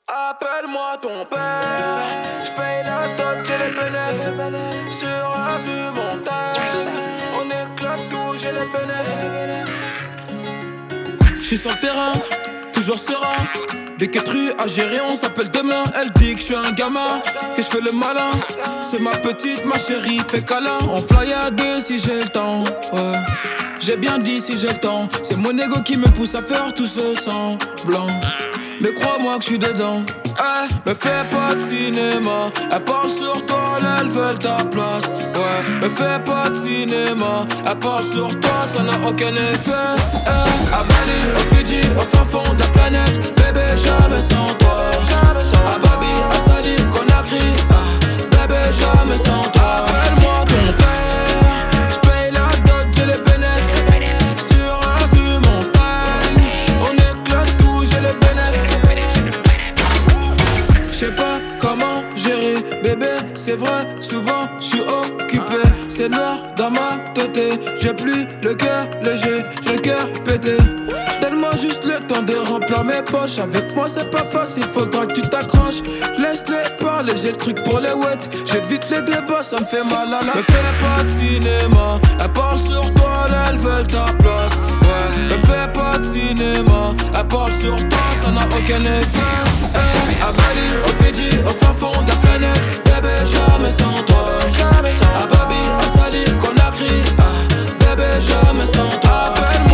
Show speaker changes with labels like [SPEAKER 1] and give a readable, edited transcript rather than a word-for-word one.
[SPEAKER 1] Appelle-moi ton père, j'paye la dot, j'ai les bénéfices. Sur avenue montagne, on éclate tout, j'ai les bénéfices. J'suis sur le terrain, toujours serein. Des quêteries à gérer, on s'appelle demain. Elle dit que j'suis un gamin, que j'fais le malin. C'est ma petite, ma chérie, fait câlin. On fly à deux si j'ai le temps, ouais. J'ai bien dit si j'ai le temps. C'est mon ego qui me pousse à faire tout ce semblant. Mais crois-moi que j'suis dedans. Hey, me fais pas de cinéma. Elle parle sur toi, là, elles veulent ta place. Ouais, me fais pas de cinéma. Elle parle sur toi, ça n'a aucun effet. Hey, à Bali, au Fidji, au fin fond de la planète. Bébé, jamais sans toi. À Babi, à Sadi, Conakry. Bébé, jamais sans toi. Appelle-moi ton père. J'paye la dot, j'ai les bénéfices. Sur un vue montagne, on éclate tout, j'ai les bénéfices. J'sais pas comment gérer, bébé, c'est vrai, souvent j'suis occupé. C'est noir dans ma tête, j'ai plus le cœur léger, j'ai le cœur pété. Donne-moi juste le temps de remplir mes poches. Avec moi c'est pas facile, faudra que tu t'accroches. Laisse-les parler, j'ai le truc pour les wets. J'évite les débats, ça me fait mal à la. Me fais pas de cinéma, elle parle sur toi, là elles veulent ta place. Ouais, me fais pas de cinéma, elle parle sur toi, ça n'a aucun effet. Hey, à Bali, au Fidji, au fin fond de la planète. Bébé, jamais sans toi. À Babi, à Sadi, Conakry. Bébé, jamais sans toi.